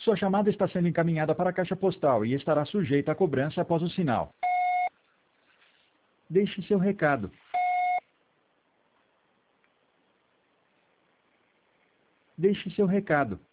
Sua chamada está sendo encaminhada para a caixa postal e estará sujeita a cobrança após o sinal. Deixe seu recado. Deixe seu recado.